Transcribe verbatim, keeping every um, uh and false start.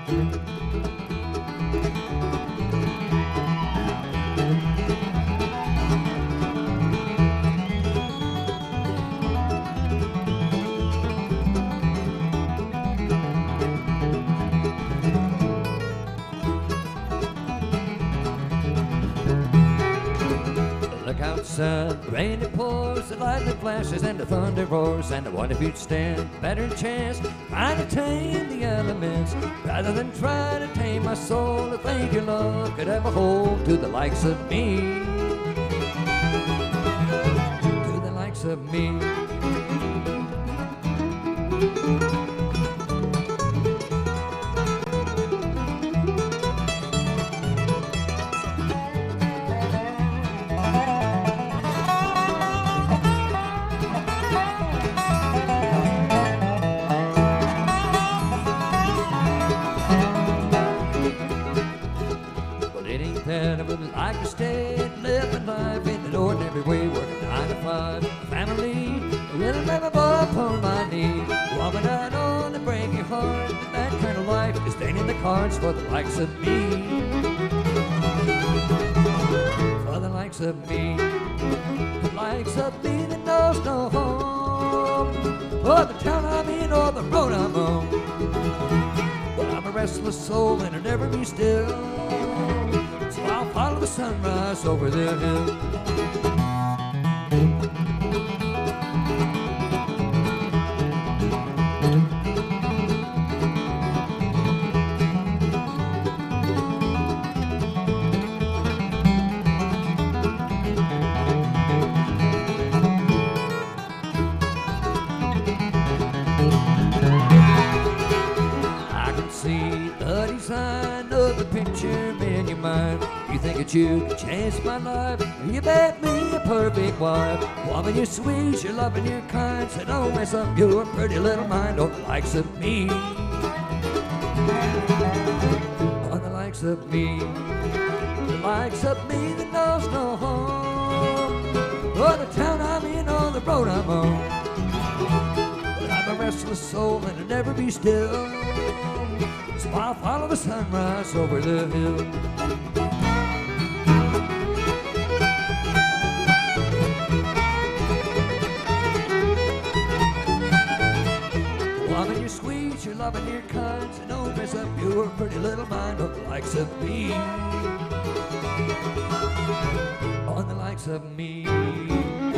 Look outside, the rain it pours, the lightning flashes and the thunder roars, and I wonder if you'd stand a better chance trying to tame the elements rather than try to tame my soul. To think your love could ever hold to the likes of me, to the likes of me. That I would like to stay and live a life in an ordinary way, working nine to five, family, a little baby boy upon my knee. Woman, I know to break your heart, but that kind of life is staying in the cards for the likes of me, for the likes of me, the likes of me that knows no home, or the town I'm in, or the road I'm on. But I'm a restless soul and I'll never be still, so I'll follow the sunrise over the hill. I can see the design of the picture in your mind. You think that you can change my life, you bet me a perfect wife. Woman, you're sweet, you're loving, you're kind, so don't mess up your pretty little mind on the likes of me, on the likes of me, the likes of me that knows no home, or the town I'm in, or the road I'm on. But I'm a restless soul and I'll never be still, so I'll follow the sunrise over the hill. Woman, you're sweet, you're loving, you're kind, so don't mess up your pretty little mind on the likes of me, on the likes of me.